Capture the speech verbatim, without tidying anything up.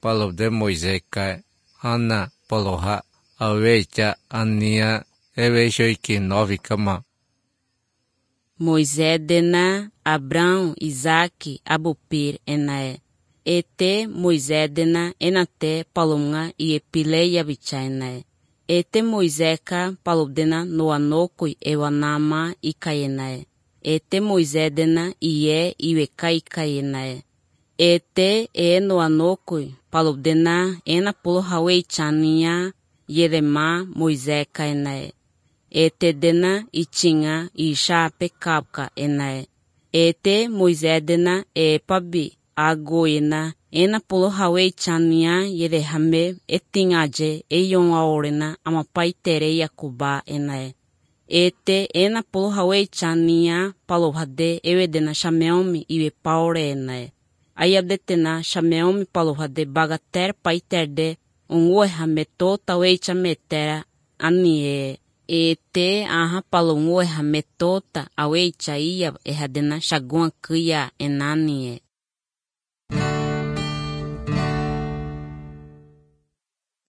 palo de Moisés kai ana paloha avecha ania eveshoiki nove kama. Moisés dena Abraão, Isaac, Abupir enae. Ete Moisés dena enate palunga e epile yabicha enae. Ete Moisés ka paludena no anokui ewanama ikaenae. Ete Moisés dena ie iweka ikaenae. Ete e no anokui paludena ena polo hawe chania yedema Moisés kaenae. Ete dena itinga isha pekapka enae. Ete Moisés dena e pabi agoena ena polo hawe chania yedehame etingaje eyon aorena amapai tere yakuba enae. Ete ena polo hawe chania palohade ewedena shameomi iwe paore enae. Ayadetena shameomi palohade bagater paiterde unwe hameto tawe chametera anie. Ete aha palongo hametota awe chaia ehadena shagua kuya enanie.